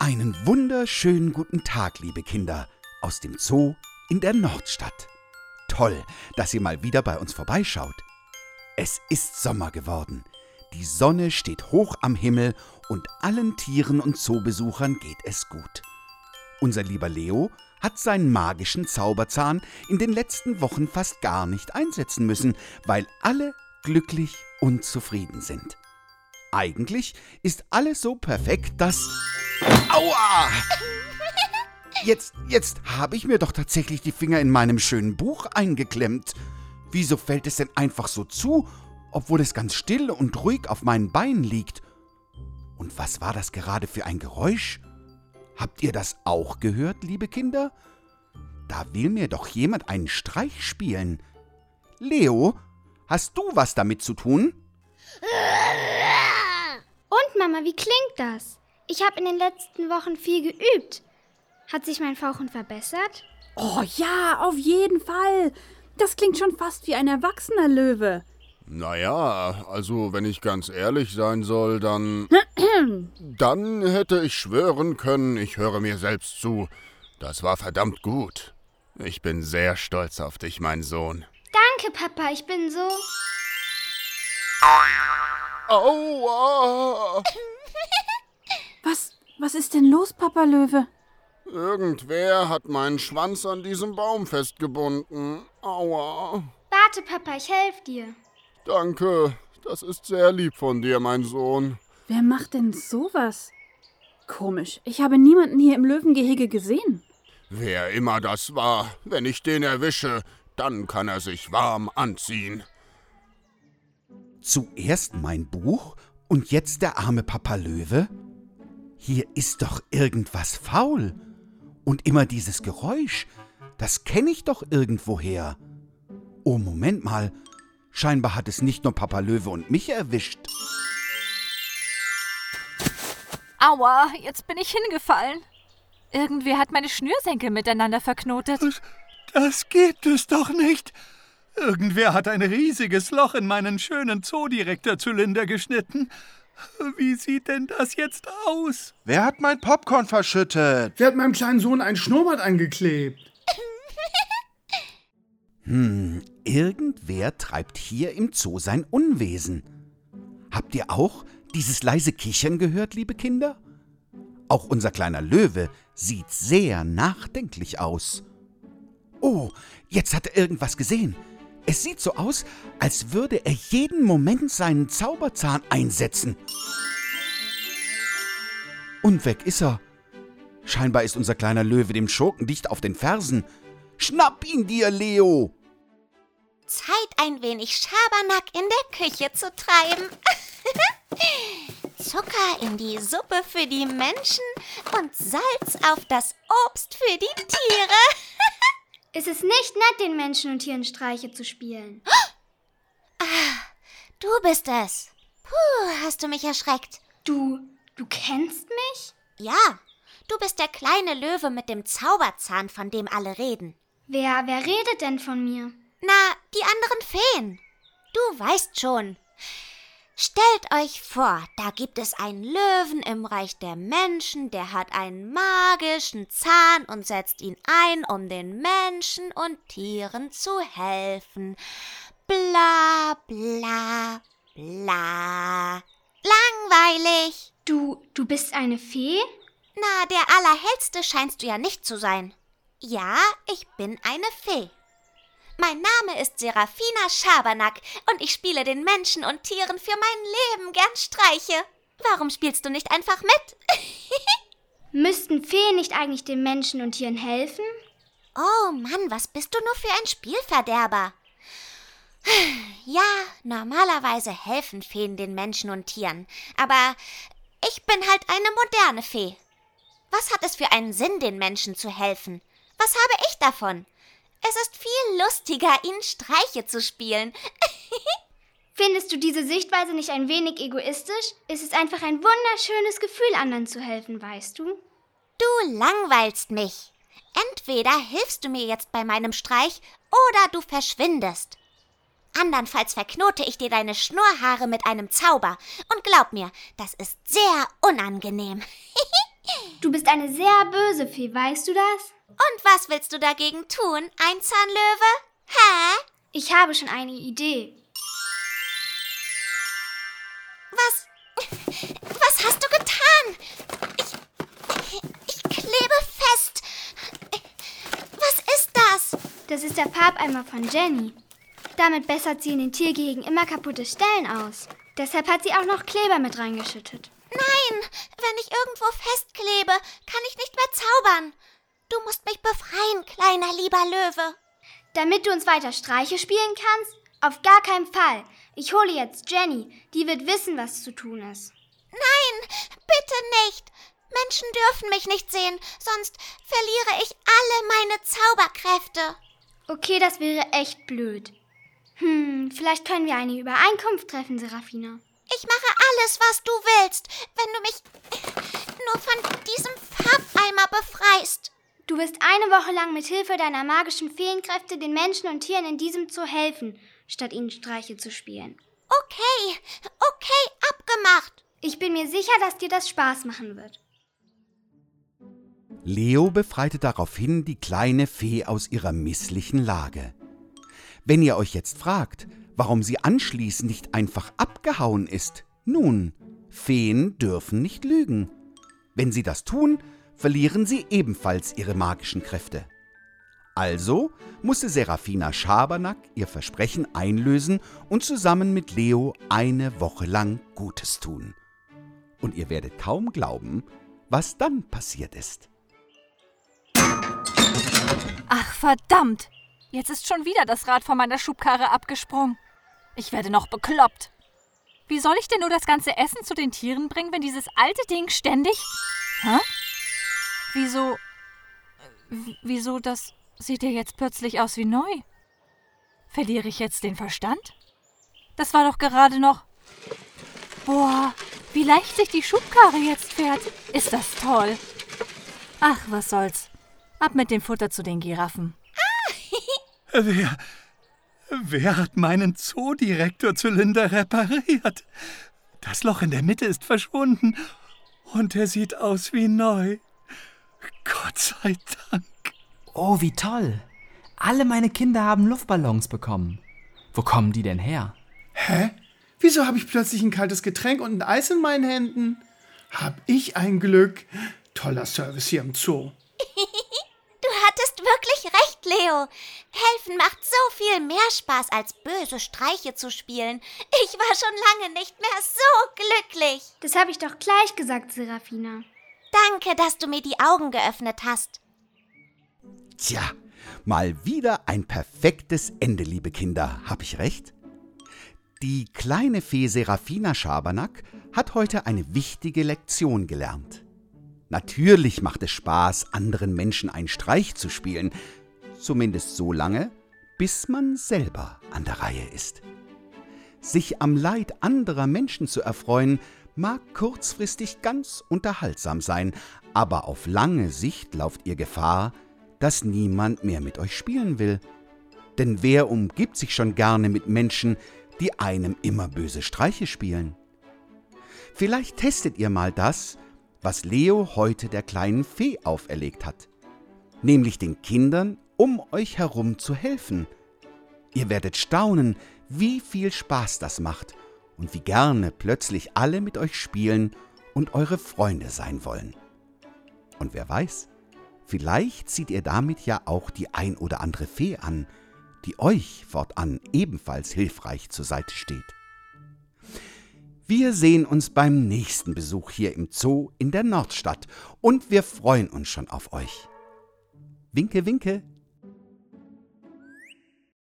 Einen wunderschönen guten Tag, liebe Kinder, aus dem Zoo in der Nordstadt. Toll, dass ihr mal wieder bei uns vorbeischaut. Es ist Sommer geworden. Die Sonne steht hoch am Himmel und allen Tieren und Zoobesuchern geht es gut. Unser lieber Leo hat seinen magischen Zauberzahn in den letzten Wochen fast gar nicht einsetzen müssen, weil alle glücklich und zufrieden sind. Eigentlich ist alles so perfekt, dass... Aua! Jetzt habe ich mir doch tatsächlich die Finger in meinem schönen Buch eingeklemmt. Wieso fällt es denn einfach so zu, obwohl es ganz still und ruhig auf meinen Beinen liegt? Und was war das gerade für ein Geräusch? Habt ihr das auch gehört, liebe Kinder? Da will mir doch jemand einen Streich spielen. Leo, hast du was damit zu tun? Und Mama, wie klingt das? Ich habe in den letzten Wochen viel geübt. Hat sich mein Fauchen verbessert? Oh ja, auf jeden Fall. Das klingt schon fast wie ein erwachsener Löwe. Naja, also wenn ich ganz ehrlich sein soll, dann hätte ich schwören können, ich höre mir selbst zu. Das war verdammt gut. Ich bin sehr stolz auf dich, mein Sohn. Danke, Papa, ich bin so... Aua! Was ist denn los, Papa Löwe? Irgendwer hat meinen Schwanz an diesem Baum festgebunden. Aua. Warte, Papa, ich helfe dir. Danke, das ist sehr lieb von dir, mein Sohn. Wer macht denn sowas? Komisch, ich habe niemanden hier im Löwengehege gesehen. Wer immer das war, wenn ich den erwische, dann kann er sich warm anziehen. Zuerst mein Buch und jetzt der arme Papa Löwe? Hier ist doch irgendwas faul. Und immer dieses Geräusch, das kenne ich doch irgendwoher. Oh, Moment mal, scheinbar hat es nicht nur Papa Löwe und mich erwischt. Aua, jetzt bin ich hingefallen. Irgendwer hat meine Schnürsenkel miteinander verknotet. Das gibt es doch nicht. Irgendwer hat ein riesiges Loch in meinen schönen Zoodirektorzylinder geschnitten. Wie sieht denn das jetzt aus? Wer hat mein Popcorn verschüttet? Wer hat meinem kleinen Sohn einen Schnurrbart eingeklebt? Irgendwer treibt hier im Zoo sein Unwesen. Habt ihr auch dieses leise Kichern gehört, liebe Kinder? Auch unser kleiner Löwe sieht sehr nachdenklich aus. Oh, jetzt hat er irgendwas gesehen. Es sieht so aus, als würde er jeden Moment seinen Zauberzahn einsetzen. Und weg ist er. Scheinbar ist unser kleiner Löwe dem Schurken dicht auf den Fersen. Schnapp ihn dir, Leo! Zeit, ein wenig Schabernack in der Küche zu treiben. Zucker in die Suppe für die Menschen und Salz auf das Obst für die Tiere. Es ist nicht nett, den Menschen und Tieren Streiche zu spielen. Du bist es. Puh, hast du mich erschreckt. Du kennst mich? Ja, du bist der kleine Löwe mit dem Zauberzahn, von dem alle reden. Wer redet denn von mir? Na, die anderen Feen. Du weißt schon. Stellt euch vor, da gibt es einen Löwen im Reich der Menschen, der hat einen magischen Zahn und setzt ihn ein, um den Menschen und Tieren zu helfen. Bla, bla, bla. Langweilig. Du bist eine Fee? Na, der Allerhellste scheinst du ja nicht zu sein. Ja, ich bin eine Fee. Mein Name ist Serafina Schabernack und ich spiele den Menschen und Tieren für mein Leben gern Streiche. Warum spielst du nicht einfach mit? Müssten Feen nicht eigentlich den Menschen und Tieren helfen? Oh Mann, was bist du nur für ein Spielverderber? Ja, normalerweise helfen Feen den Menschen und Tieren, aber ich bin halt eine moderne Fee. Was hat es für einen Sinn, den Menschen zu helfen? Was habe ich davon? Es ist viel lustiger, ihnen Streiche zu spielen. Findest du diese Sichtweise nicht ein wenig egoistisch? Es ist einfach ein wunderschönes Gefühl, anderen zu helfen, weißt du? Du langweilst mich. Entweder hilfst du mir jetzt bei meinem Streich oder du verschwindest. Andernfalls verknote ich dir deine Schnurrhaare mit einem Zauber. Und glaub mir, das ist sehr unangenehm. Du bist eine sehr böse Fee, weißt du das? Und was willst du dagegen tun, Einzahnlöwe? Hä? Ich habe schon eine Idee. Was hast du getan? Ich klebe fest. Was ist das? Das ist der Farbeimer von Jenny. Damit bessert sie in den Tiergehegen immer kaputte Stellen aus. Deshalb hat sie auch noch Kleber mit reingeschüttet. Nein, wenn ich irgendwo festklebe, kann ich nicht mehr zaubern. Du musst mich befreien, kleiner lieber Löwe. Damit du uns weiter Streiche spielen kannst? Auf gar keinen Fall. Ich hole jetzt Jenny. Die wird wissen, was zu tun ist. Nein, bitte nicht. Menschen dürfen mich nicht sehen, sonst verliere ich alle meine Zauberkräfte. Okay, das wäre echt blöd. Vielleicht können wir eine Übereinkunft treffen, Serafina. Ich mache alles, was du willst, wenn du mich nur von diesem Farbeimer befreist. Du wirst eine Woche lang mit Hilfe deiner magischen Feenkräfte den Menschen und Tieren in diesem Zoo helfen, statt ihnen Streiche zu spielen. Okay, abgemacht. Ich bin mir sicher, dass dir das Spaß machen wird. Leo befreite daraufhin die kleine Fee aus ihrer misslichen Lage. Wenn ihr euch jetzt fragt, warum sie anschließend nicht einfach abgehauen ist, nun, Feen dürfen nicht lügen. Wenn sie das tun, verlieren sie ebenfalls ihre magischen Kräfte. Also musste Serafina Schabernack ihr Versprechen einlösen und zusammen mit Leo eine Woche lang Gutes tun. Und ihr werdet kaum glauben, was dann passiert ist. Ach, verdammt! Jetzt ist schon wieder das Rad von meiner Schubkarre abgesprungen. Ich werde noch bekloppt. Wie soll ich denn nur das ganze Essen zu den Tieren bringen, wenn dieses alte Ding ständig... Hä? Wieso, das sieht ja jetzt plötzlich aus wie neu. Verliere ich jetzt den Verstand? Das war doch gerade noch... Boah, wie leicht sich die Schubkarre jetzt fährt. Ist das toll. Ach, was soll's. Ab mit dem Futter zu den Giraffen. Wer hat meinen Zoodirektorzylinder repariert? Das Loch in der Mitte ist verschwunden und er sieht aus wie neu. Gott sei Dank. Oh, wie toll. Alle meine Kinder haben Luftballons bekommen. Wo kommen die denn her? Hä? Wieso habe ich plötzlich ein kaltes Getränk und ein Eis in meinen Händen? Hab ich ein Glück. Toller Service hier im Zoo. Du hattest wirklich recht, Leo. Helfen macht so viel mehr Spaß, als böse Streiche zu spielen. Ich war schon lange nicht mehr so glücklich. Das habe ich doch gleich gesagt, Serafina. Danke, dass du mir die Augen geöffnet hast. Tja, mal wieder ein perfektes Ende, liebe Kinder. Hab ich recht? Die kleine Fee Serafina Schabernack hat heute eine wichtige Lektion gelernt. Natürlich macht es Spaß, anderen Menschen einen Streich zu spielen, zumindest so lange, bis man selber an der Reihe ist. Sich am Leid anderer Menschen zu erfreuen, mag kurzfristig ganz unterhaltsam sein, aber auf lange Sicht lauft ihr Gefahr, dass niemand mehr mit euch spielen will. Denn wer umgibt sich schon gerne mit Menschen, die einem immer böse Streiche spielen? Vielleicht testet ihr mal das, was Leo heute der kleinen Fee auferlegt hat, nämlich den Kindern um euch herum zu helfen. Ihr werdet staunen, wie viel Spaß das macht und wie gerne plötzlich alle mit euch spielen und eure Freunde sein wollen. Und wer weiß, vielleicht zieht ihr damit ja auch die ein oder andere Fee an, die euch fortan ebenfalls hilfreich zur Seite steht. Wir sehen uns beim nächsten Besuch hier im Zoo in der Nordstadt und wir freuen uns schon auf euch. Winke, winke,